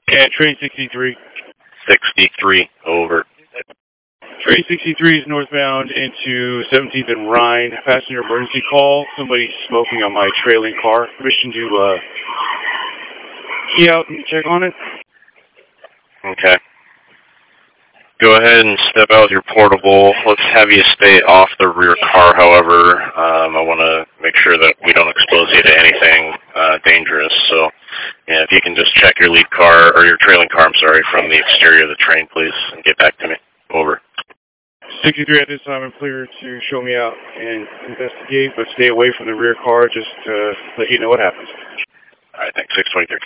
Yeah, train 63. 63, over. Train 63 is northbound into 17th and Rhine. Passenger emergency call. Somebody's smoking on my trailing car. Permission to key out and check on it? Okay. Go ahead and step out with your portable. Let's have you stay off the rear car, however. I want to make sure that we don't expose you to anything dangerous. So, yeah, if you can just check your lead car, or your trailing car, I'm sorry, from the exterior of the train, please, and get back to me. Over. 63 at this time, I'm clear to show me out and investigate, but stay away from the rear car just to let you know what happens. All right, thanks. 623.